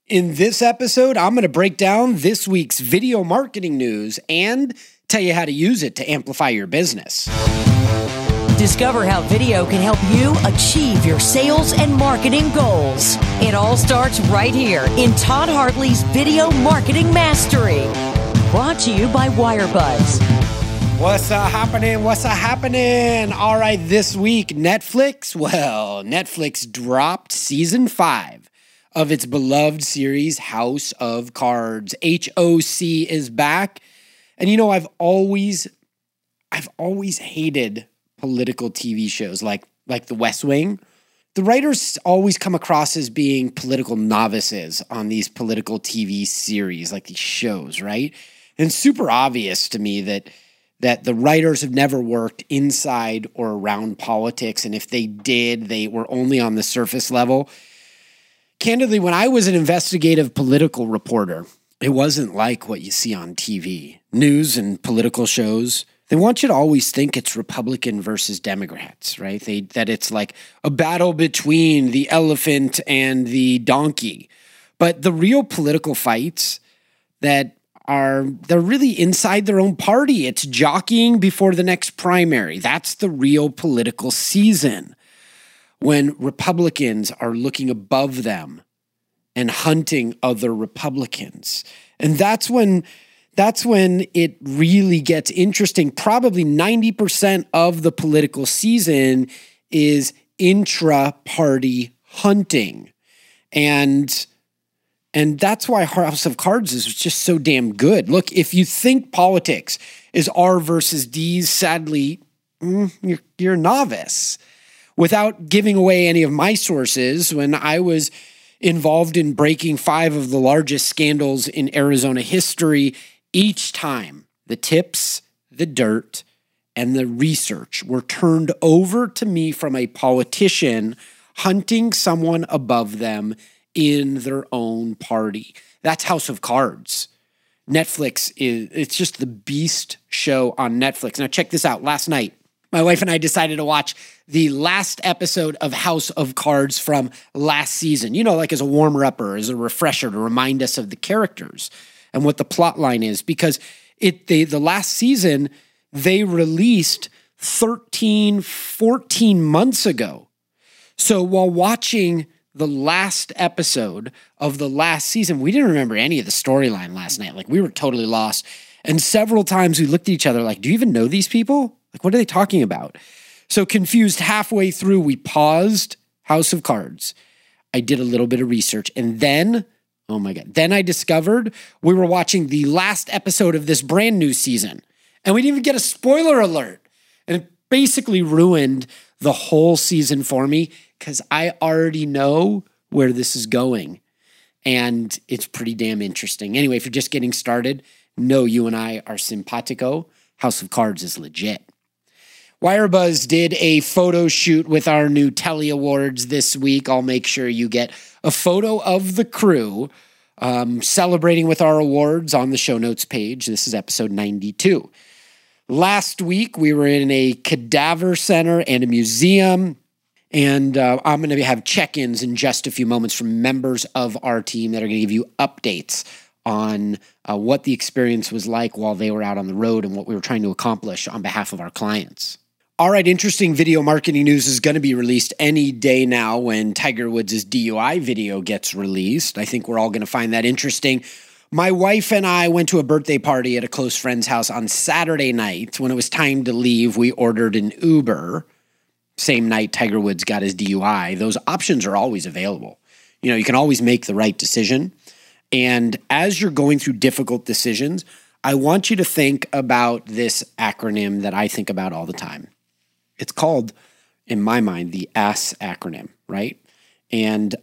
In this episode, I'm going to break down this week's video marketing news and tell you how to use it to amplify your business. Discover how video can help you achieve your sales and marketing goals. It all starts right here in Todd Hartley's Video Marketing Mastery. Brought to you by Wirebuzz. What's happening? All right, this week, Netflix dropped season 5 of its beloved series, House of Cards. HOC is back. And you know, I've always hated political TV shows like The West Wing. The writers always come across as being political novices on these political TV series, like these shows, right? And it's super obvious to me that the writers have never worked inside or around politics. And if they did, they were only on the surface level. Candidly, when I was an investigative political reporter, it wasn't like what you see on TV. News and political shows, they want you to always think it's Republican versus Democrats, right? That it's like a battle between the elephant and the donkey. But the real political fights they're really inside their own party. It's jockeying before the next primary. That's the real political season, when Republicans are looking above them and hunting other Republicans. And that's when it really gets interesting. Probably 90% of the political season is intra-party hunting. And that's why House of Cards is just so damn good. Look, if you think politics is R versus D's, sadly, you're a novice. Without giving away any of my sources, when I was involved in breaking 5 of the largest scandals in Arizona history, each time the tips, the dirt, and the research were turned over to me from a politician hunting someone above them in their own party. That's House of Cards. It's just the beast show on Netflix. Now check this out. Last night, my wife and I decided to watch the last episode of House of Cards from last season, like as a warmer-upper, as a refresher to remind us of the characters and what the plot line is. Because the last season, they released 13, 14 months ago. So while watching the last episode of the last season, we didn't remember any of the storyline last night. Like, we were totally lost. And several times we looked at each other like, do you even know these people? Like, what are they talking about? So confused halfway through, we paused House of Cards. I did a little bit of research, and then, oh my God, then I discovered we were watching the last episode of this brand new season, and we didn't even get a spoiler alert. And it basically ruined the whole season for me because I already know where this is going, and it's pretty damn interesting. Anyway, if you're just getting started, know you and I are simpatico. House of Cards is legit. Wirebuzz did a photo shoot with our new Telly Awards this week. I'll make sure you get a photo of the crew celebrating with our awards on the show notes page. This is episode 92. Last week, we were in a cadaver center and a museum, and I'm going to have check-ins in just a few moments from members of our team that are going to give you updates on what the experience was like while they were out on the road and what we were trying to accomplish on behalf of our clients. All right, interesting video marketing news is going to be released any day now when Tiger Woods' DUI video gets released. I think we're all going to find that interesting. My wife and I went to a birthday party at a close friend's house on Saturday night. When it was time to leave, we ordered an Uber. Same night Tiger Woods got his DUI. Those options are always available. You can always make the right decision. And as you're going through difficult decisions, I want you to think about this acronym that I think about all the time. It's called, in my mind, the ASS acronym, right? And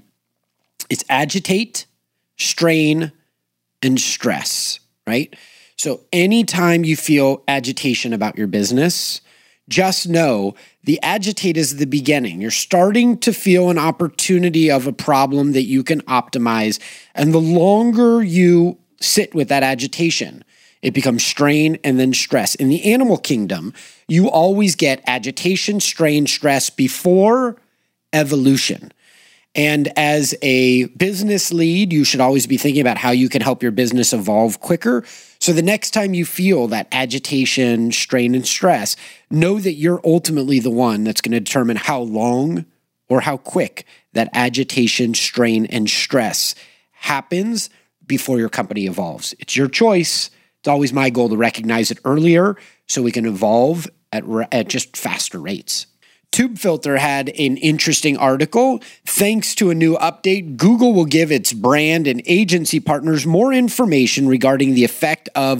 it's agitate, strain, and stress, right? So anytime you feel agitation about your business, just know the agitate is the beginning. You're starting to feel an opportunity of a problem that you can optimize. And the longer you sit with that agitation, it becomes strain and then stress. In the animal kingdom, you always get agitation, strain, stress before evolution. And as a business lead, you should always be thinking about how you can help your business evolve quicker. So the next time you feel that agitation, strain, and stress, know that you're ultimately the one that's going to determine how long or how quick that agitation, strain, and stress happens before your company evolves. It's your choice. It's always my goal to recognize it earlier so we can evolve at just faster rates. TubeFilter had an interesting article. Thanks to a new update, Google will give its brand and agency partners more information regarding the effect of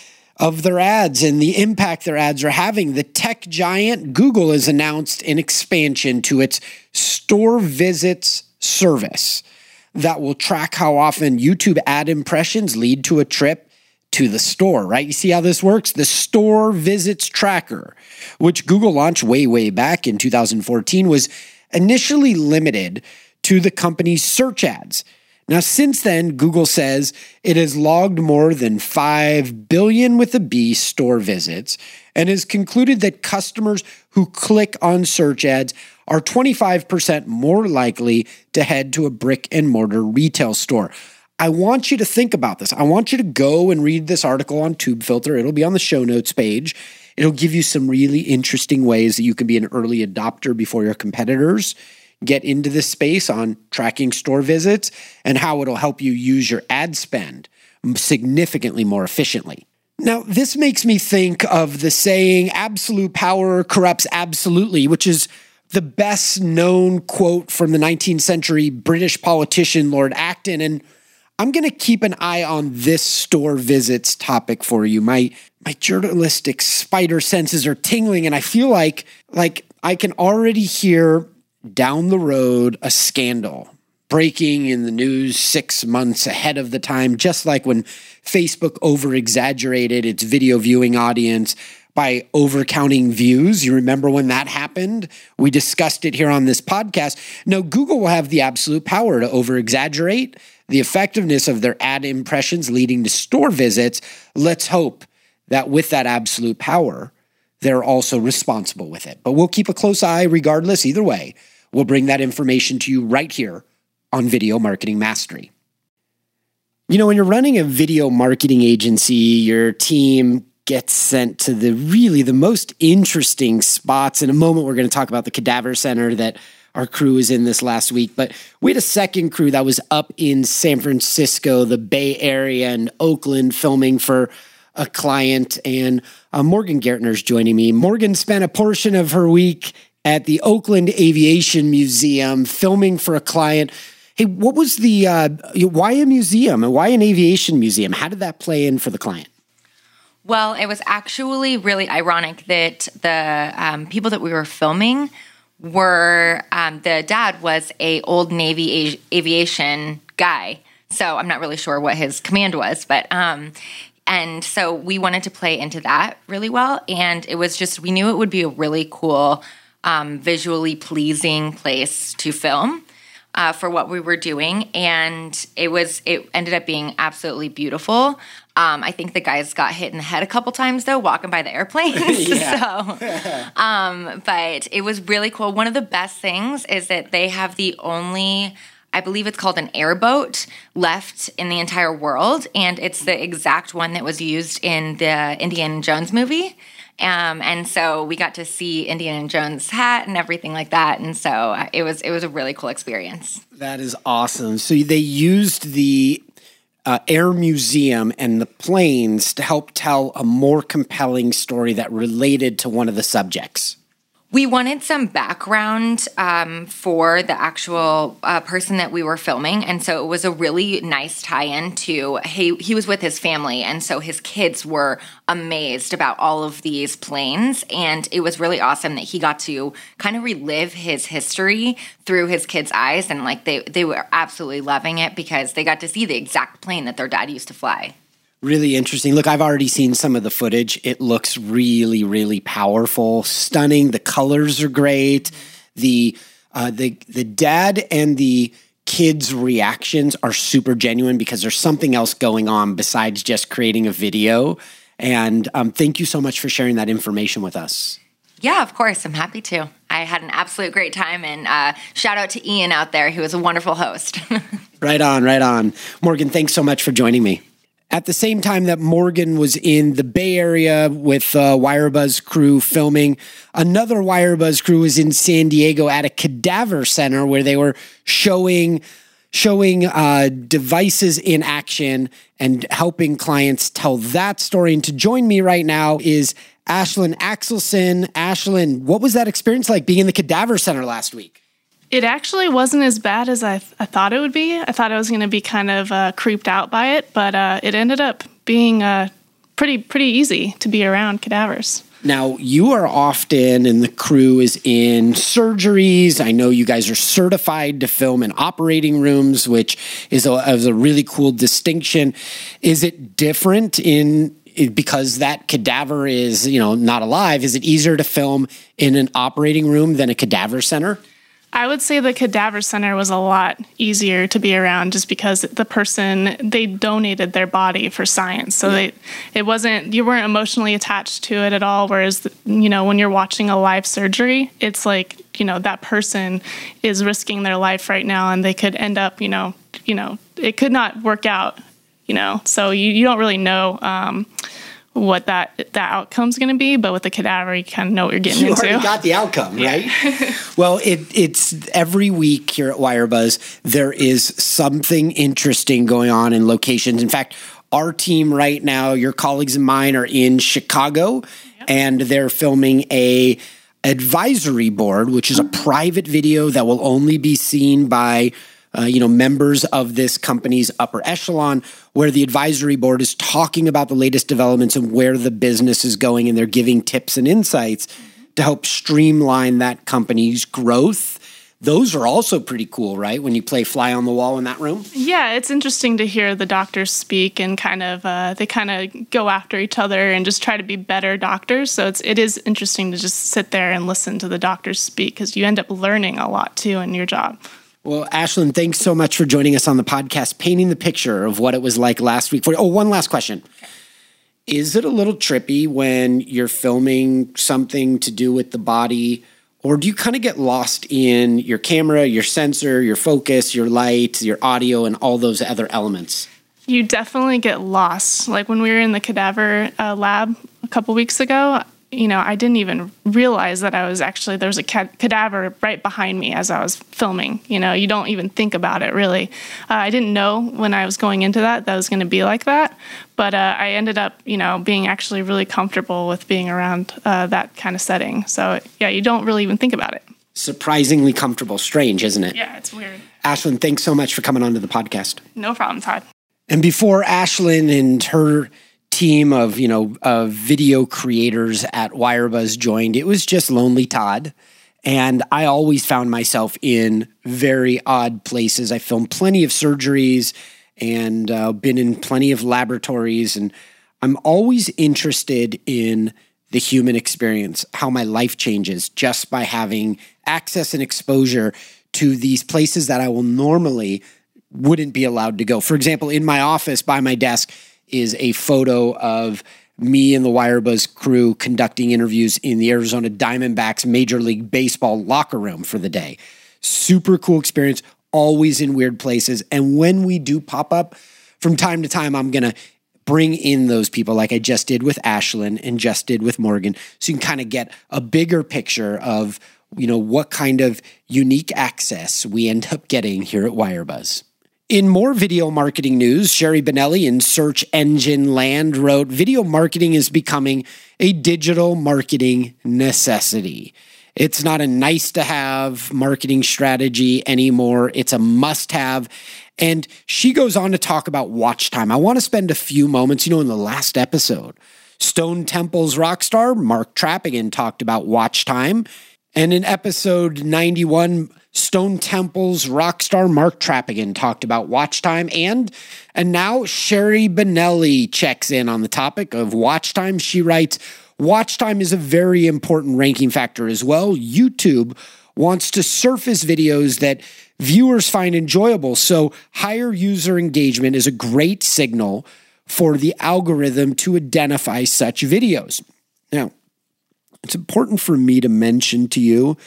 their ads and the impact their ads are having. The tech giant Google has announced an expansion to its store visits service that will track how often YouTube ad impressions lead to a trip to the store, right? You see how this works? The store visits tracker, which Google launched way back in 2014, was initially limited to the company's search ads. Now, since then, Google says it has logged more than 5 billion with a B store visits and has concluded that customers who click on search ads are 25% more likely to head to a brick and mortar retail store. I want you to think about this. I want you to go and read this article on TubeFilter. It'll be on the show notes page. It'll give you some really interesting ways that you can be an early adopter before your competitors get into this space on tracking store visits and how it'll help you use your ad spend significantly more efficiently. Now, this makes me think of the saying, absolute power corrupts absolutely, which is the best known quote from the 19th century British politician Lord Acton. And I'm going to keep an eye on this store visits topic for you. My journalistic spider senses are tingling, and I feel like I can already hear down the road a scandal breaking in the news 6 months ahead of the time, just like when Facebook over-exaggerated its video viewing audience by overcounting views. You remember when that happened? We discussed it here on this podcast. Now, Google will have the absolute power to over-exaggerate the effectiveness of their ad impressions leading to store visits. Let's hope that with that absolute power, they're also responsible with it. But we'll keep a close eye regardless. Either way, we'll bring that information to you right here on Video Marketing Mastery. You know, when you're running a video marketing agency, your team gets sent to the most interesting spots. In a moment, we're going to talk about the Cadaver Center that our crew was in this last week, but we had a second crew that was up in San Francisco, the Bay Area, and Oakland filming for a client, and Morgan Gartner's joining me. Morgan spent a portion of her week at the Oakland Aviation Museum filming for a client. Hey, what was why a museum and why an aviation museum? How did that play in for the client? Well, it was actually really ironic that the people that we were filming were, the dad was a old Navy aviation guy. So I'm not really sure what his command was, but, and so we wanted to play into that really well. And it was just, we knew it would be a really cool, visually pleasing place to film. For what we were doing, and it ended up being absolutely beautiful. I think the guys got hit in the head a couple times though, walking by the airplanes. But it was really cool. One of the best things is that they have the only, I believe it's called an airboat left in the entire world, and it's the exact one that was used in the Indiana Jones movie. And so we got to see Indiana Jones' hat and everything like that. And so it was a really cool experience. That is awesome. So they used the Air Museum and the planes to help tell a more compelling story that related to one of the subjects. We wanted some background for the actual person that we were filming, and so it was a really nice tie-in to, he was with his family, and so his kids were amazed about all of these planes, and it was really awesome that he got to kind of relive his history through his kids' eyes, and like they were absolutely loving it because they got to see the exact plane that their dad used to fly. Really interesting. Look, I've already seen some of the footage. It looks really, really powerful, stunning. The colors are great. The dad and the kids' reactions are super genuine because there's something else going on besides just creating a video. And thank you so much for sharing that information with us. Yeah, of course. I'm happy to. I had an absolute great time. And shout out to Ian out there, who was a wonderful host. Right on, right on. Morgan, thanks so much for joining me. At the same time that Morgan was in the Bay Area with WireBuzz crew filming, another WireBuzz crew was in San Diego at a cadaver center where they were showing devices in action and helping clients tell that story. And to join me right now is Ashlyn Axelson. Ashlyn, what was that experience like being in the cadaver center last week? It actually wasn't as bad as I thought it would be. I thought I was going to be kind of creeped out by it, but it ended up being pretty easy to be around cadavers. Now, you are often, and the crew is in surgeries. I know you guys are certified to film in operating rooms, which is a really cool distinction. Is it different because that cadaver is, not alive? Is it easier to film in an operating room than a cadaver center? I would say the cadaver center was a lot easier to be around just because the person, they donated their body for science. So you weren't emotionally attached to it at all. Whereas, when you're watching a live surgery, it's like, that person is risking their life right now and they could end up, it could not work out, so you don't really know, what that outcome's going to be, but with the cadaver, you kind of know what you're getting into. You already got the outcome, right? Well, it's every week here at WireBuzz, there is something interesting going on in locations. In fact, our team right now, your colleagues and mine, are in Chicago, and they're filming a advisory board, which is a private video that will only be seen by members of this company's upper echelon, where the advisory board is talking about the latest developments and where the business is going, and they're giving tips and insights to help streamline that company's growth. Those are also pretty cool, right? When you play fly on the wall in that room? Yeah, it's interesting to hear the doctors speak and they kind of go after each other and just try to be better doctors. So it is interesting to just sit there and listen to the doctors speak because you end up learning a lot too in your job. Well, Ashlyn, thanks so much for joining us on the podcast, painting the picture of what it was like last week. One last question. Is it a little trippy when you're filming something to do with the body, or do you kind of get lost in your camera, your sensor, your focus, your light, your audio, and all those other elements? You definitely get lost. Like when we were in the cadaver lab a couple weeks ago, I didn't even realize that there was a cadaver right behind me as I was filming. You don't even think about it, really. I didn't know when I was going into that was going to be like that. But I ended up, being actually really comfortable with being around that kind of setting. So, yeah, you don't really even think about it. Surprisingly comfortable. Strange, isn't it? Yeah, it's weird. Ashlyn, thanks so much for coming onto the podcast. No problem, Todd. And before Ashlyn and her team of video creators at WireBuzz joined, it was just lonely Todd, and I always found myself in very odd places. I filmed plenty of surgeries and been in plenty of laboratories, and I'm always interested in the human experience, how my life changes just by having access and exposure to these places that I will normally wouldn't be allowed to go. For example, in my office by my desk is a photo of me and the WireBuzz crew conducting interviews in the Arizona Diamondbacks Major League Baseball locker room for the day. Super cool experience, always in weird places. And when we do pop up, from time to time, I'm going to bring in those people like I just did with Ashlyn and just did with Morgan, so you can kind of get a bigger picture of, what kind of unique access we end up getting here at WireBuzz. In more video marketing news, Sherry Benelli in Search Engine Land wrote, video marketing is becoming a digital marketing necessity. It's not a nice to have marketing strategy anymore. It's a must have. And she goes on to talk about watch time. I want to spend a few moments, in the last episode, Stone Temple's rock star Mark Trappigan talked about watch time. And in episode 91, Stone Temple's rock star Mark Trappigan talked about watch time. And now Sherry Benelli checks in on the topic of watch time. She writes, watch time is a very important ranking factor as well. YouTube wants to surface videos that viewers find enjoyable. So higher user engagement is a great signal for the algorithm to identify such videos. Now, it's important for me to mention to you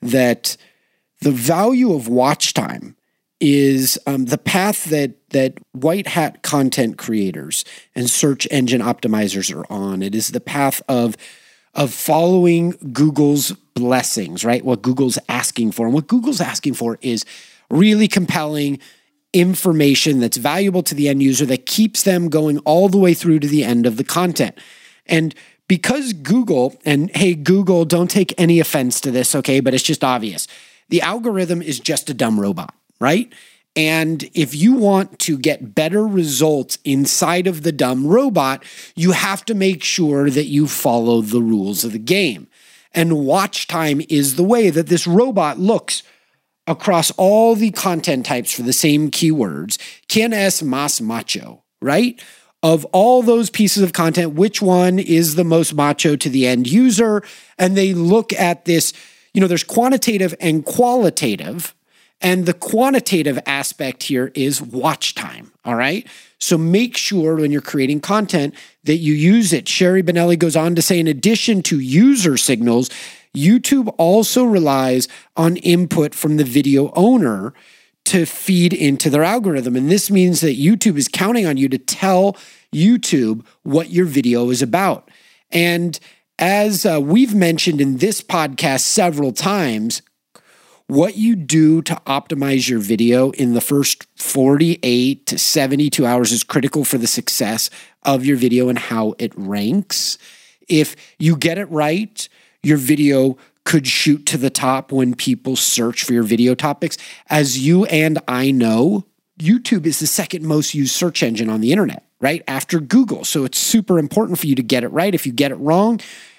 that the value of watch time is the path that white hat content creators and search engine optimizers are on. It is the path of following Google's blessings, right? What Google's asking for. And what Google's asking for is really compelling information that's valuable to the end user that keeps them going all the way through to the end of the content. And because Google, and hey, Google, don't take any offense to this, okay? But it's just obvious. The algorithm is just a dumb robot, right? And if you want to get better results inside of the dumb robot, you have to make sure that you follow the rules of the game. And watch time is the way that this robot looks across all the content types for the same keywords. ¿Quién es más macho, right? Of all those pieces of content, which one is the most macho to the end user? And they look at this, there's quantitative and qualitative. And the quantitative aspect here is watch time, all right? So make sure when you're creating content that you use it. Sherry Benelli goes on to say, in addition to user signals, YouTube also relies on input from the video owner to feed into their algorithm. And this means that YouTube is counting on you to tell YouTube what your video is about. And as we've mentioned in this podcast several times, what you do to optimize your video in the first 48 to 72 hours is critical for the success of your video and how it ranks. If you get it right, your video could shoot to the top when people search for your video topics. As you and I know, YouTube is the second most used search engine on the internet, right? After Google. So it's super important for you to get it right. If you get it wrong,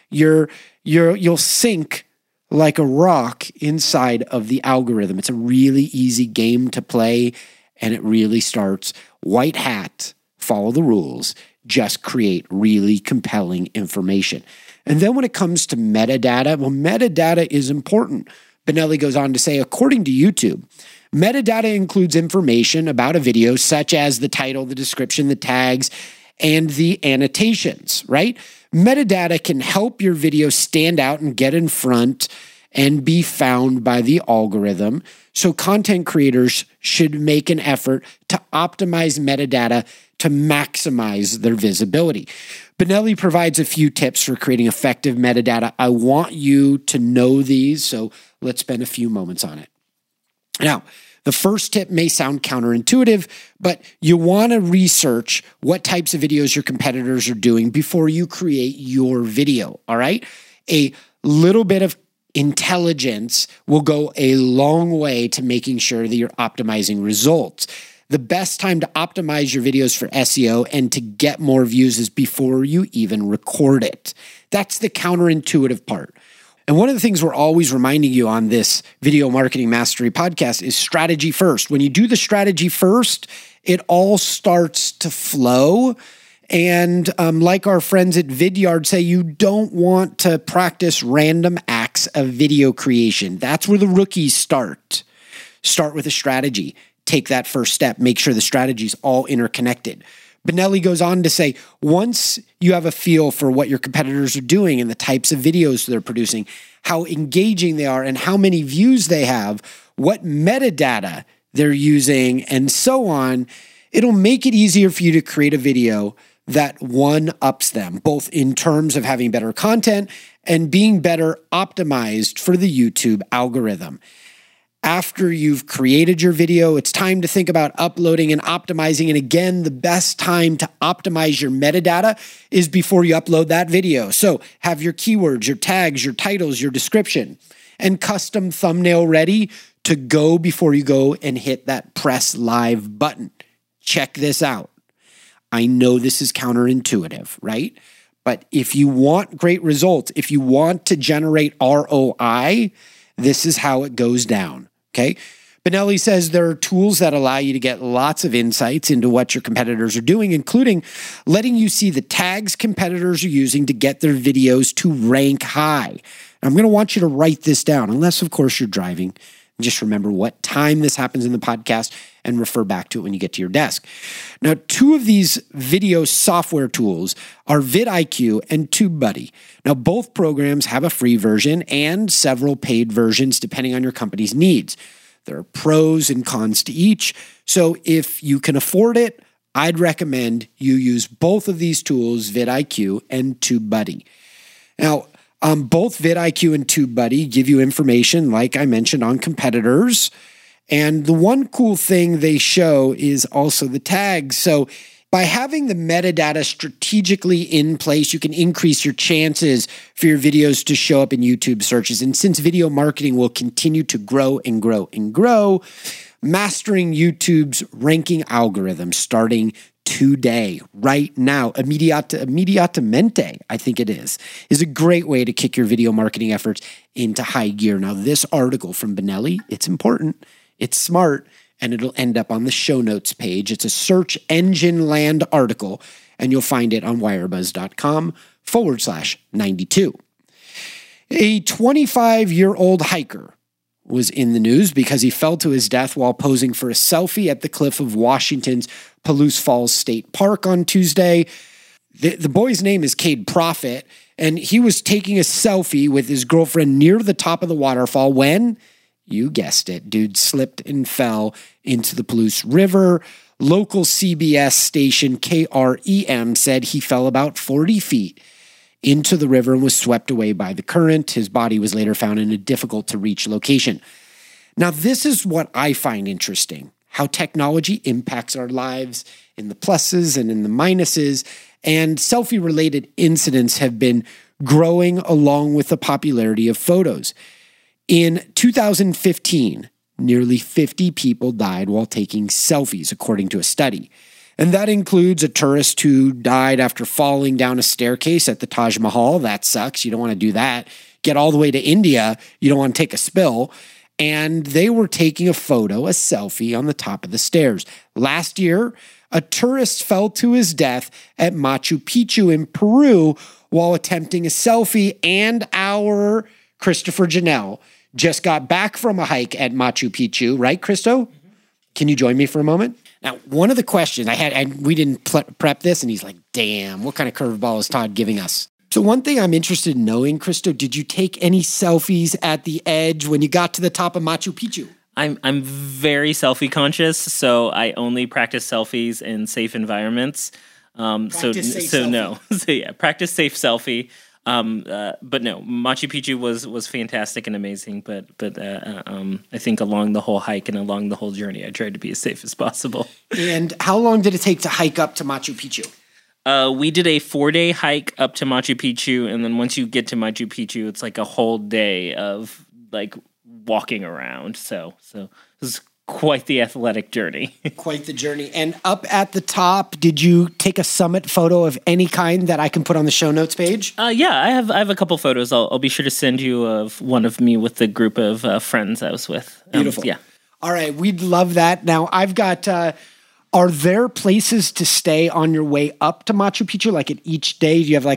you'll sink like a rock inside of the algorithm. It's a really easy game to play, and it really starts white hat, follow the rules, just create really compelling information. And then when it comes to metadata, well, metadata is important. Benelli goes on to say, according to YouTube, metadata includes information about a video, such as the title, the description, the tags, and the annotations, right? Metadata can help your video stand out and get in front and be found by the algorithm. So content creators should make an effort to optimize metadata to maximize their visibility. Benelli provides a few tips for creating effective metadata. I want you to know these, so let's spend a few moments on it. Now, the first tip may sound counterintuitive, but you want to research what types of videos your competitors are doing before you create your video, all right? A little bit of intelligence will go a long way to making sure that you're optimizing results. The best time to optimize your videos for SEO and to get more views is before you even record it. That's the counterintuitive part. And one of the things we're always reminding you on this Video Marketing Mastery podcast is strategy first. When you do the strategy first, it all starts to flow. And like our friends at Vidyard say, you don't want to practice random acts of video creation. That's where the rookies start. Start with a strategy. Take that first step. Make sure the strategy is all interconnected. Benelli goes on to say, once you have a feel for what your competitors are doing and the types of videos they're producing, how engaging they are and how many views they have, what metadata they're using, and so on, it'll make it easier for you to create a video that one-ups them, both in terms of having better content and being better optimized for the YouTube algorithm. After you've created your video, it's time to think about uploading and optimizing. And again, the best time to optimize your metadata is before you upload that video. So have your keywords, your tags, your titles, your description, and custom thumbnail ready to go before you go and hit that press live button. Check this out. I know this is counterintuitive, right? But if you want great results, if you want to generate ROI, this is how it goes down. Okay. Benelli says there are tools that allow you to get lots of insights into what your competitors are doing, including letting you see the tags competitors are using to get their videos to rank high. I'm going to want you to write this down, unless, of course, you're driving. Just remember what time this happens in the podcast and refer back to it when you get to your desk. Now, two of these video software tools are vidIQ and TubeBuddy. Now, both programs have a free version and several paid versions depending on your company's needs. There are pros and cons to each. So if you can afford it, I'd recommend you use both of these tools, vidIQ and TubeBuddy. Now, both vidIQ and TubeBuddy give you information, like I mentioned, on competitors. And the one cool thing they show is also the tags. So by having the metadata strategically in place, you can increase your chances for your videos to show up in YouTube searches. And since video marketing will continue to grow and grow and grow, mastering YouTube's ranking algorithm starting today, right now, immediatamente, I think it is a great way to kick your video marketing efforts into high gear. Now, this article from Benelli, it's important, it's smart, and it'll end up on the show notes page. It's a search engine land article, and you'll find it on wirebuzz.com/92. A 25-year-old hiker was in the news because he fell to his death while posing for a selfie at the cliff of Washington's Palouse Falls State Park on Tuesday. The boy's name is Cade Profit, and he was taking a selfie with his girlfriend near the top of the waterfall when, you guessed it, dude slipped and fell into the Palouse River. Local CBS station KREM said he fell about 40 feet into the river and was swept away by the current. His body was later found in a difficult-to-reach location. Now, this is what I find interesting, how technology impacts our lives in the pluses and in the minuses, and selfie-related incidents have been growing along with the popularity of photos. In 2015, nearly 50 people died while taking selfies, according to a study. And that includes a tourist who died after falling down a staircase at the Taj Mahal. That sucks. You don't want to do that. Get all the way to India. You don't want to take a spill. And they were taking a selfie on the top of the stairs. Last year, a tourist fell to his death at Machu Picchu in Peru while attempting a selfie, and our Christopher Janelle just got back from a hike at Machu Picchu. Right, Christo? Mm-hmm. Can you join me for a moment? Now, one of the questions I had, and we didn't prep this, and he's like, damn, what kind of curveball is Todd giving us? So one thing I'm interested in knowing, Christo, did you take any selfies at the edge when you got to the top of Machu Picchu? I'm very selfie conscious, so I only practice selfies in safe environments. No. So yeah, practice safe selfie. But no, Machu Picchu was fantastic and amazing. But I think along the whole hike and along the whole journey, I tried to be as safe as possible. And how long did it take to hike up to Machu Picchu? We did a 4-day hike up to Machu Picchu, and then once you get to Machu Picchu, it's like a whole day of like walking around. So it was quite the athletic journey. Quite the journey. And up at the top, did you take a summit photo of any kind that I can put on the show notes page? Yeah, I have a couple photos. I'll be sure to send you of one of me with the group of friends I was with. Beautiful. Yeah. All right, we'd love that. Now, I've got... are there places to stay on your way up to Machu Picchu? Like at each day, do you have like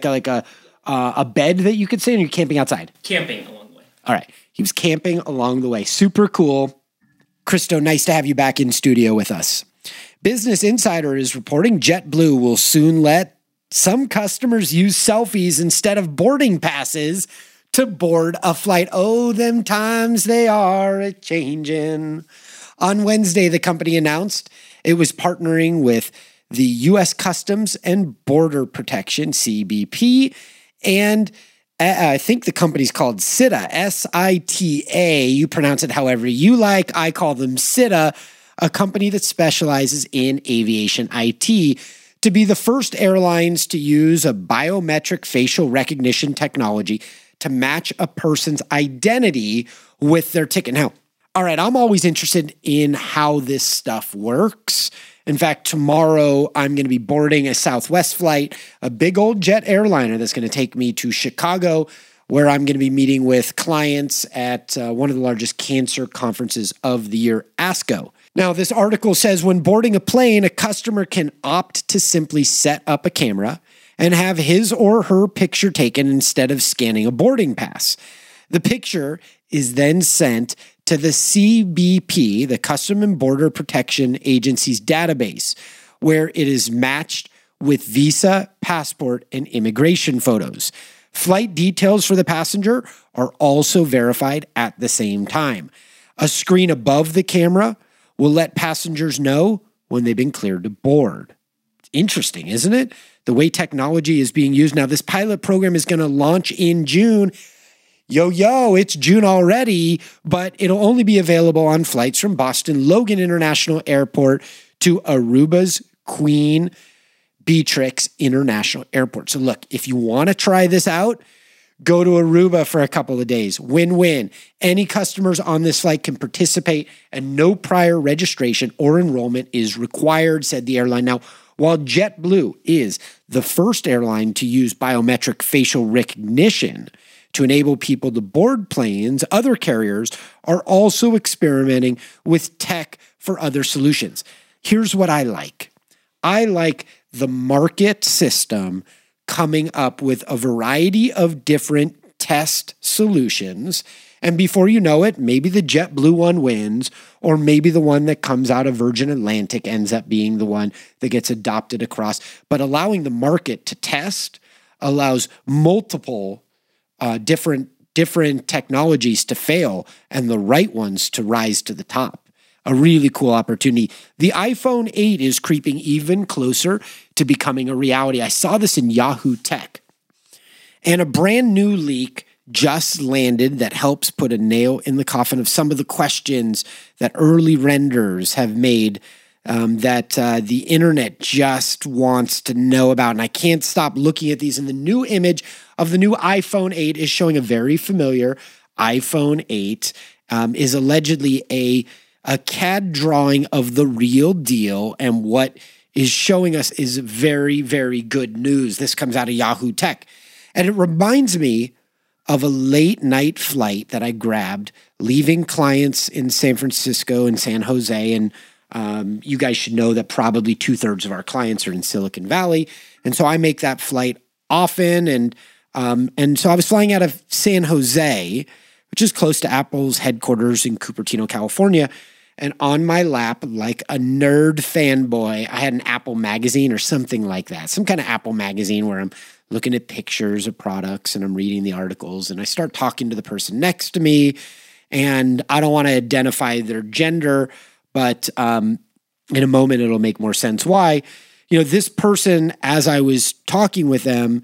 a bed that you could stay in, or you're camping outside? Camping along the way. All right. He was camping along the way. Super cool. Christo, nice to have you back in studio with us. Business Insider is reporting JetBlue will soon let some customers use selfies instead of boarding passes to board a flight. Oh, them times they are a-changin'. On Wednesday, the company announced it was partnering with the U.S. Customs and Border Protection, CBP, and I think the company's called SITA, S-I-T-A. You pronounce it however you like. I call them SITA, a company that specializes in aviation IT, to be the first airlines to use a biometric facial recognition technology to match a person's identity with their ticket. Now, all right, I'm always interested in how this stuff works. In fact, tomorrow I'm going to be boarding a Southwest flight, a big old jet airliner that's going to take me to Chicago, where I'm going to be meeting with clients at one of the largest cancer conferences of the year, ASCO. Now, this article says when boarding a plane, a customer can opt to simply set up a camera and have his or her picture taken instead of scanning a boarding pass. The picture is then sent to the CBP, the Custom and Border Protection Agency's database, where it is matched with visa, passport, and immigration photos. Flight details for the passenger are also verified at the same time. A screen above the camera will let passengers know when they've been cleared to board. Interesting, isn't it? The way technology is being used. Now, this pilot program is going to launch in June. It's June already, but it'll only be available on flights from Boston Logan International Airport to Aruba's Queen Beatrix International Airport. So look, if you want to try this out, go to Aruba for a couple of days. Win-win. Any customers on this flight can participate and no prior registration or enrollment is required, said the airline. Now, while JetBlue is the first airline to use biometric facial recognition to enable people to board planes, other carriers are also experimenting with tech for other solutions. Here's what I like. I like the market system coming up with a variety of different test solutions. And before you know it, maybe the JetBlue one wins, or maybe the one that comes out of Virgin Atlantic ends up being the one that gets adopted across. But allowing the market to test allows multiple different technologies to fail and the right ones to rise to the top. A really cool opportunity. The iPhone 8 is creeping even closer to becoming a reality. I saw this in Yahoo Tech. And a brand new leak just landed that helps put a nail in the coffin of some of the questions that early renders have made that the internet just wants to know about. And I can't stop looking at these. And the new image of the new iPhone 8 is showing a very familiar iPhone 8, is allegedly a CAD drawing of the real deal, and what is showing us is very, very good news. This comes out of Yahoo Tech. And it reminds me of a late night flight that I grabbed leaving clients in San Francisco and San Jose. And you guys should know that probably 2/3 of our clients are in Silicon Valley. And so I make that flight often. And so I was flying out of San Jose, which is close to Apple's headquarters in Cupertino, California. And on my lap, like a nerd fanboy, I had an Apple magazine or something like that, some kind of Apple magazine where I'm looking at pictures of products and I'm reading the articles. And I start talking to the person next to me, and I don't want to identify their gender, but in a moment it'll make more sense why. This person, as I was talking with them,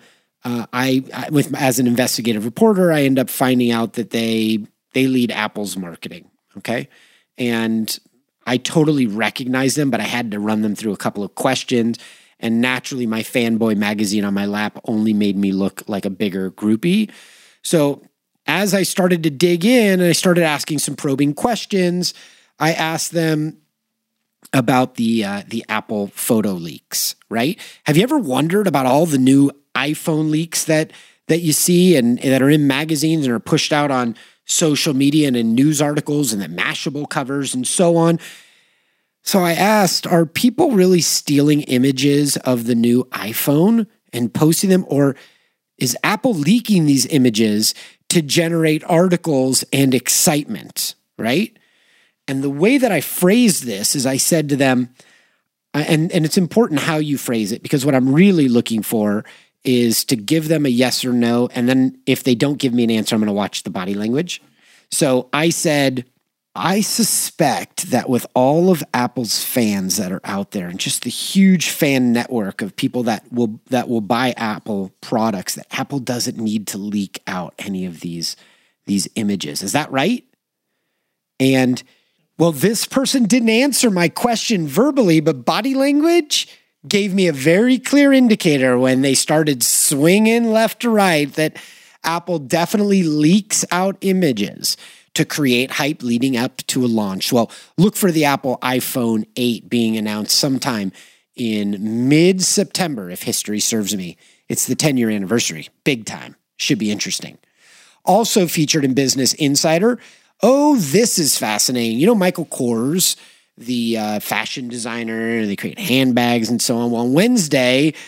as an investigative reporter, I end up finding out that they lead Apple's marketing. Okay. And I totally recognize them, but I had to run them through a couple of questions. And naturally, my fanboy magazine on my lap only made me look like a bigger groupie. So as I started to dig in and I started asking some probing questions, I asked them about the Apple photo leaks, right? Have you ever wondered about all the new iPhone leaks that you see and that are in magazines and are pushed out on social media and in news articles and that Mashable covers and so on? So I asked, are people really stealing images of the new iPhone and posting them, or is Apple leaking these images to generate articles and excitement, right? And the way that I phrased this is I said to them, and it's important how you phrase it, because what I'm really looking for is to give them a yes or no. And then if they don't give me an answer, I'm going to watch the body language. So I said, I suspect that with all of Apple's fans that are out there and just the huge fan network of people that will buy Apple products, that Apple doesn't need to leak out any of these images. Is that right? And well, this person didn't answer my question verbally, but body language gave me a very clear indicator when they started swinging left to right that Apple definitely leaks out images to create hype leading up to a launch. Well, look for the Apple iPhone 8 being announced sometime in mid-September, if history serves me. It's the 10-year anniversary. Big time. Should be interesting. Also featured in Business Insider, this is fascinating. Michael Kors, the fashion designer, they create handbags and so on. Well, on Wednesday,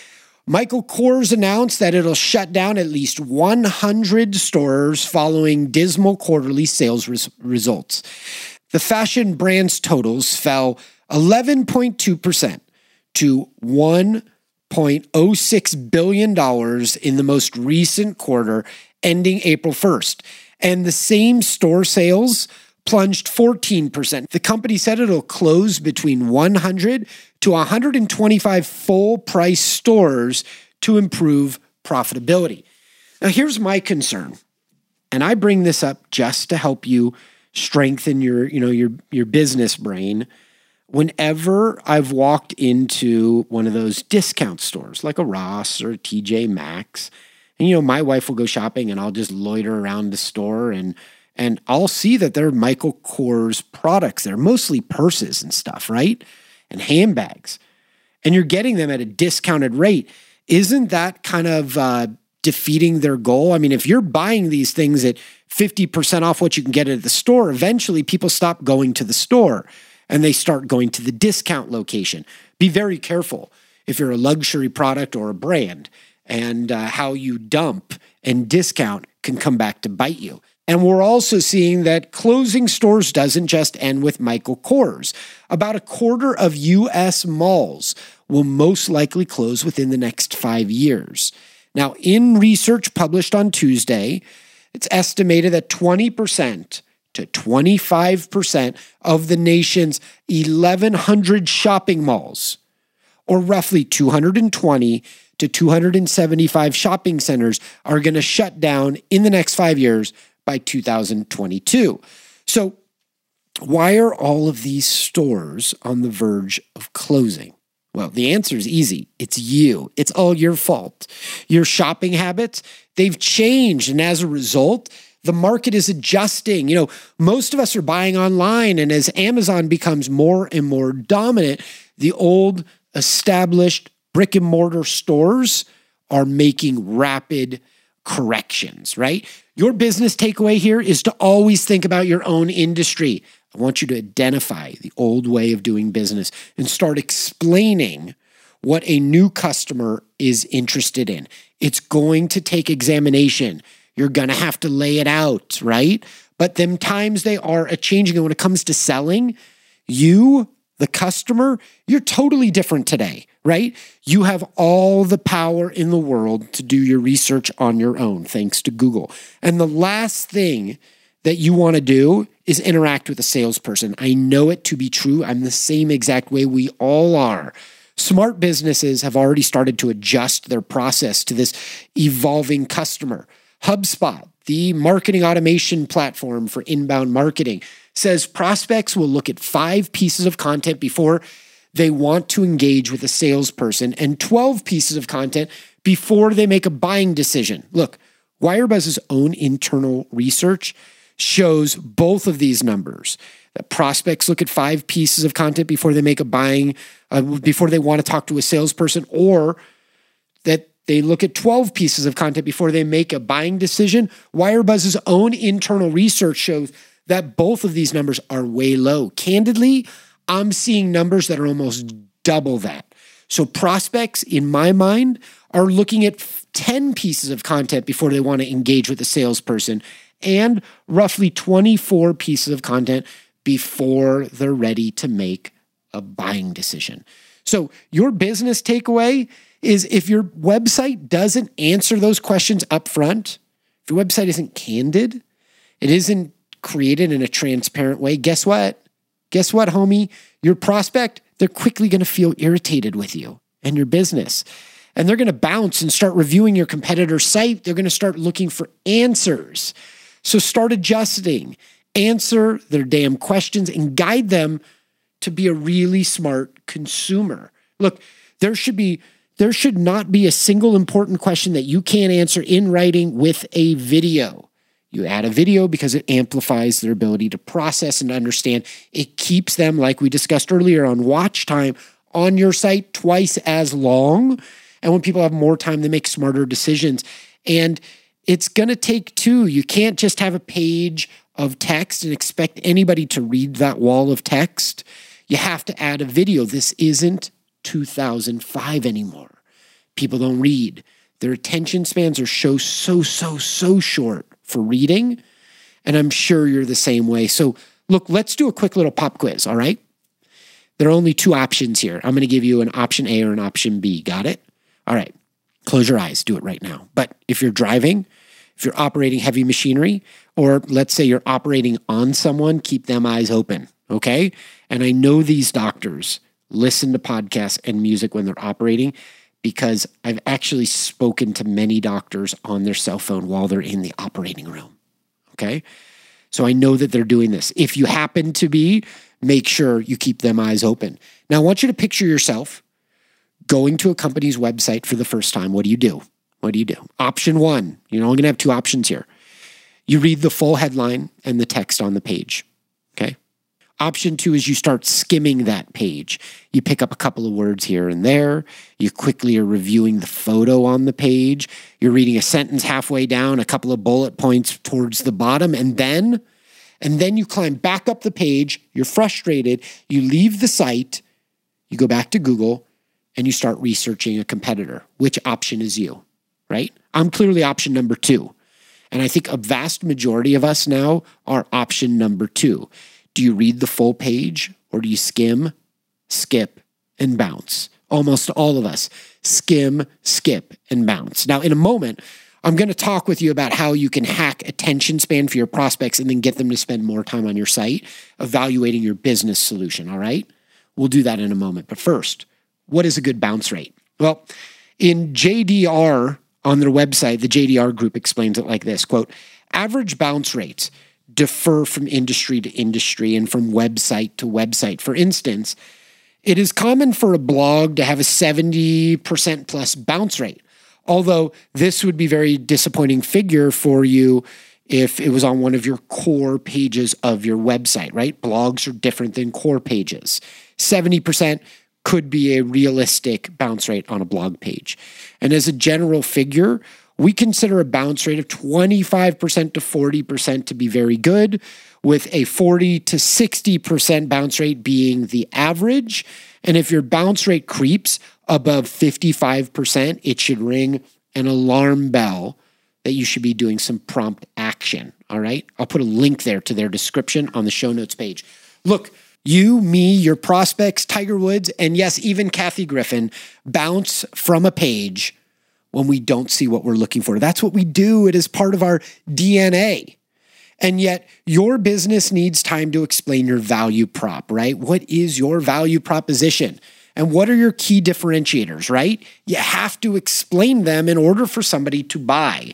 Michael Kors announced that it'll shut down at least 100 stores following dismal quarterly sales results. The fashion brand's totals fell 11.2% to $1.06 billion in the most recent quarter, ending April 1st. And the same store sales plunged 14%. The company said it'll close between 100 to 125 full-price stores to improve profitability. Now, here's my concern, and I bring this up just to help you strengthen your business brain. Whenever I've walked into one of those discount stores, like a Ross or a TJ Maxx, and my wife will go shopping, and I'll just loiter around the store, and I'll see that there are Michael Kors products. They're mostly purses and stuff, right? And handbags. And you're getting them at a discounted rate. Isn't that kind of defeating their goal? I mean, if you're buying these things at 50% off what you can get at the store, eventually people stop going to the store and they start going to the discount location. Be very careful if you're a luxury product or a brand, and how you dump and discount can come back to bite you. And we're also seeing that closing stores doesn't just end with Michael Kors. About a quarter of U.S. malls will most likely close within the next 5 years. Now, in research published on Tuesday, it's estimated that 20% to 25% of the nation's 1,100 shopping malls, or roughly 220 to 275 shopping centers, are going to shut down in the next 5 years by 2022. So why are all of these stores on the verge of closing? Well, the answer is easy. It's you. It's all your fault. Your shopping habits, they've changed. And as a result, the market is adjusting. Most of us are buying online. And as Amazon becomes more and more dominant, the old established brick and mortar stores are making rapid corrections, right? Your business takeaway here is to always think about your own industry. I want you to identify the old way of doing business and start explaining what a new customer is interested in. It's going to take examination. You're going to have to lay it out, right? But them times they are a-changing. And when it comes to selling, you, the customer, you're totally different today, right? You have all the power in the world to do your research on your own, thanks to Google. And the last thing that you want to do is interact with a salesperson. I know it to be true. I'm the same exact way. We all are. Smart businesses have already started to adjust their process to this evolving customer. HubSpot, the marketing automation platform for inbound marketing, says prospects will look at 5 pieces of content before they want to engage with a salesperson and 12 pieces of content before they make a buying decision. Look, Wirebuzz's own internal research shows both of these numbers, that prospects look at 5 pieces of content before they make a buying, before they want to talk to a salesperson, or that they look at 12 pieces of content before they make a buying decision. Wirebuzz's own internal research shows that both of these numbers are way low. Candidly, I'm seeing numbers that are almost double that. So prospects, in my mind, are looking at 10 pieces of content before they want to engage with a salesperson, and roughly 24 pieces of content before they're ready to make a buying decision. So your business takeaway is, if your website doesn't answer those questions up front, if your website isn't candid, it isn't created in a transparent way, guess what? Guess what, homie? Your prospect, they're quickly going to feel irritated with you and your business. And they're going to bounce and start reviewing your competitor's site. They're going to start looking for answers. So start adjusting, answer their damn questions, and guide them to be a really smart consumer. Look, there should not be a single important question that you can't answer in writing with a video. You add a video because it amplifies their ability to process and understand. It keeps them, like we discussed earlier, on watch time on your site twice as long. And when people have more time, they make smarter decisions. And it's going to take two. You can't just have a page of text and expect anybody to read that wall of text. You have to add a video. This isn't 2005 anymore. People don't read. Their attention spans are so short for reading. And I'm sure you're the same way. So look, let's do a quick little pop quiz, all right? There are only two options here. I'm going to give you an option A or an option B. Got it? All right. Close your eyes. Do it right now. But if you're driving, if you're operating heavy machinery, or let's say you're operating on someone, keep them eyes open, okay? And I know these doctors listen to podcasts and music when they're operating because I've actually spoken to many doctors on their cell phone while they're in the operating room, okay? So I know that they're doing this. If you happen to be, make sure you keep them eyes open. Now, I want you to picture yourself going to a company's website for the first time. What do you do? What do you do? Option one, you're only going to have two options here. You read the full headline and the text on the page, okay? Option two is you start skimming that page. You pick up a couple of words here and there. You quickly are reviewing the photo on the page. You're reading a sentence halfway down, a couple of bullet points towards the bottom, and then you climb back up the page. You're frustrated. You leave the site. You go back to Google, and you start researching a competitor. Which option is you, right? I'm clearly option number two. And I think a vast majority of us now are option number two. Do you read the full page or do you skim, skip, and bounce? Almost all of us skim, skip, and bounce. Now, in a moment, I'm going to talk with you about how you can hack attention span for your prospects and then get them to spend more time on your site evaluating your business solution, all right? We'll do that in a moment. But first, what is a good bounce rate? Well, in JDR on their website, the JDR group explains it like this, quote, average bounce rates differ from industry to industry and from website to website. For instance, it is common for a blog to have a 70% plus bounce rate, although this would be a very disappointing figure for you if it was on one of your core pages of your website, right? Blogs are different than core pages. 70% could be a realistic bounce rate on a blog page. And as a general figure, we consider a bounce rate of 25% to 40% to be very good, with a 40 to 60% bounce rate being the average. And if your bounce rate creeps above 55%, it should ring an alarm bell that you should be doing some prompt action, all right? I'll put a link there to their description on the show notes page. Look, you, me, your prospects, Tiger Woods, and yes, even Kathy Griffin bounce from a page when we don't see what we're looking for. That's what we do. It is part of our DNA. And yet your business needs time to explain your value prop, right? What is your value proposition? And what are your key differentiators, right? You have to explain them in order for somebody to buy.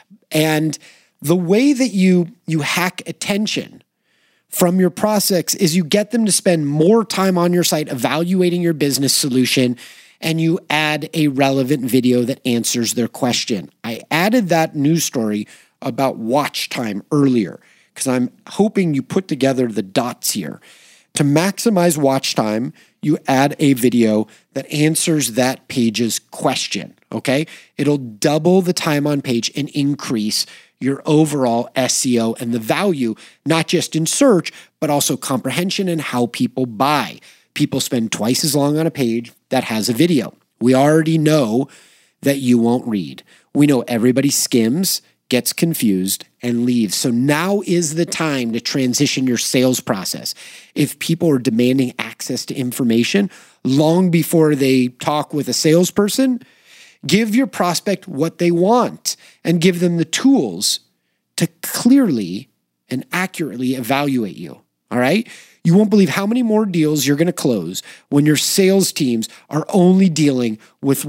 And the way that you hack attention from your prospects is you get them to spend more time on your site evaluating your business solution, and you add a relevant video that answers their question. I added that news story about watch time earlier because I'm hoping you put together the dots here. To maximize watch time, you add a video that answers that page's question, okay? It'll double the time on page and increase your overall SEO and the value, not just in search, but also comprehension and how people buy. People spend twice as long on a page that has a video. We already know that you won't read. We know everybody skims, gets confused, and leaves. So now is the time to transition your sales process. If people are demanding access to information long before they talk with a salesperson, give your prospect what they want and give them the tools to clearly and accurately evaluate you, all right? You won't believe how many more deals you're going to close when your sales teams are only dealing with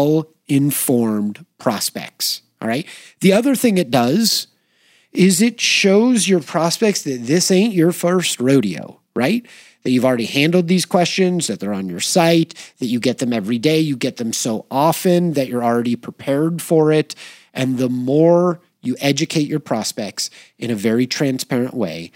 well-informed prospects, all right? The other thing it does is it shows your prospects that this ain't your first rodeo, right? That you've already handled these questions, that they're on your site, that you get them every day, you get them so often that you're already prepared for it. And the more you educate your prospects in a very transparent way,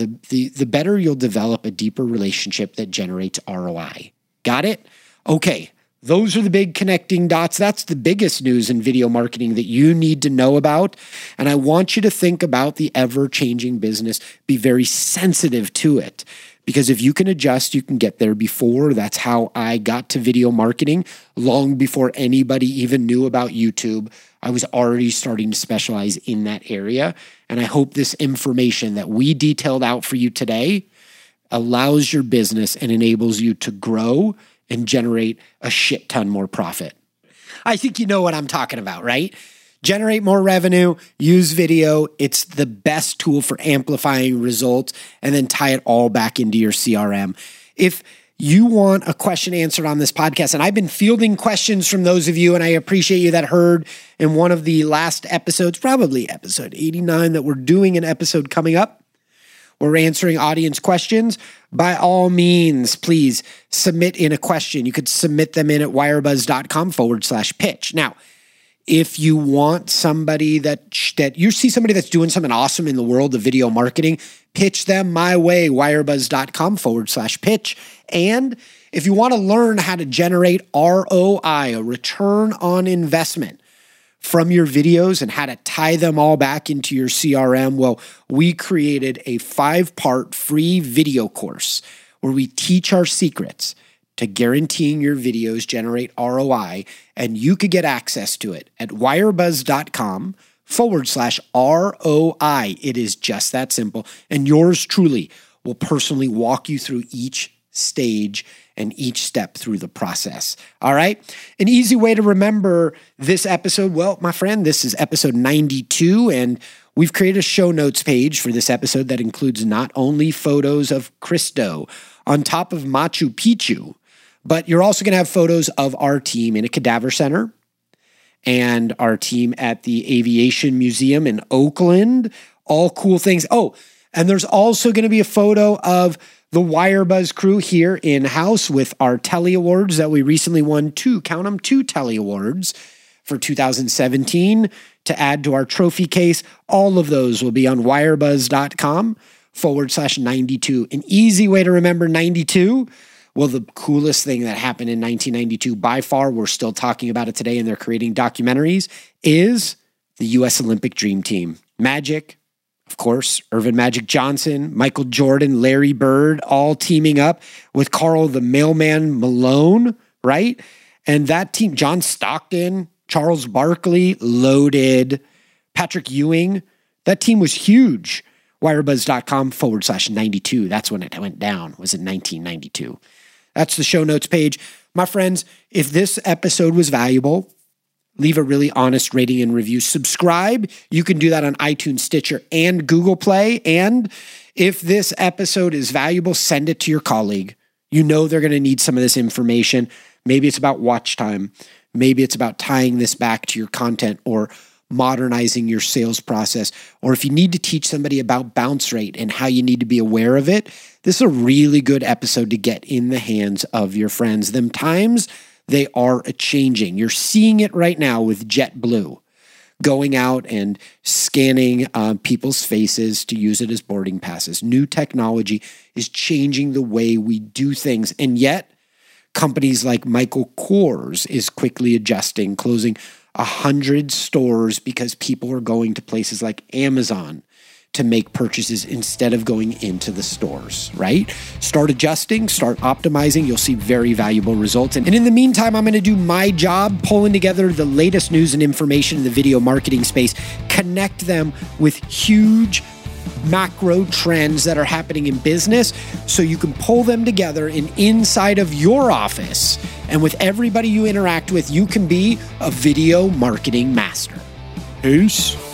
the better you'll develop a deeper relationship that generates ROI. Got it? Okay, those are the big connecting dots. That's the biggest news in video marketing that you need to know about. And I want you to think about the ever-changing business. Be very sensitive to it, Because if you can adjust, you can get there before. That's how I got to video marketing long before anybody even knew about YouTube. I was already starting to specialize in that area. And I hope this information that we detailed out for you today allows your business and enables you to grow and generate a shit ton more profit. I think you know what I'm talking about, right? Generate more revenue, use video. It's the best tool for amplifying results, and then tie it all back into your CRM. If you want a question answered on this podcast, and I've been fielding questions from those of you, and I appreciate you that heard in one of the last episodes, probably episode 89, that we're doing an episode coming up. We're answering audience questions. By all means, please submit in a question. You could submit them in at wirebuzz.com/pitch. Now, if you want somebody that you see somebody that's doing something awesome in the world of video marketing, pitch them my way, wirebuzz.com/pitch. And if you want to learn how to generate ROI, a return on investment from your videos and how to tie them all back into your CRM, well, we created a 5-part free video course where we teach our secrets to guaranteeing your videos generate ROI, and you could get access to it at wirebuzz.com/ROI. It is just that simple. And yours truly will personally walk you through each stage and each step through the process. All right. An easy way to remember this episode. Well, my friend, this is episode 92, and we've created a show notes page for this episode that includes not only photos of Cristo on top of Machu Picchu, but you're also going to have photos of our team in a cadaver center and our team at the Aviation Museum in Oakland. All cool things. Oh, and there's also going to be a photo of the WireBuzz crew here in-house with our Telly Awards that we recently won 2 Telly Awards for 2017 to add to our trophy case. All of those will be on wirebuzz.com/92. An easy way to remember 92. Well, the coolest thing that happened in 1992, by far, we're still talking about it today and they're creating documentaries, is the U.S. Olympic Dream Team. Magic, of course, Irvin Magic Johnson, Michael Jordan, Larry Bird, all teaming up with Carl the Mailman Malone, right? And that team, John Stockton, Charles Barkley, loaded, Patrick Ewing, that team was huge. wirebuzz.com/92. That's when it went down, was in 1992. That's the show notes page. My friends, if this episode was valuable, leave a really honest rating and review. Subscribe. You can do that on iTunes, Stitcher, and Google Play. And if this episode is valuable, send it to your colleague. You know they're going to need some of this information. Maybe it's about watch time. Maybe it's about tying this back to your content or modernizing your sales process. Or if you need to teach somebody about bounce rate and how you need to be aware of it, this is a really good episode to get in the hands of your friends. Them times, they are a-changing. You're seeing it right now with JetBlue going out and scanning people's faces to use it as boarding passes. New technology is changing the way we do things. And yet, companies like Michael Kors is quickly adjusting, closing 100 stores because people are going to places like Amazon to make purchases instead of going into the stores, right? Start adjusting, start optimizing. You'll see very valuable results. And in the meantime, I'm going to do my job pulling together the latest news and information in the video marketing space, connect them with huge macro trends that are happening in business so you can pull them together and inside of your office and with everybody you interact with, you can be a video marketing master. Peace.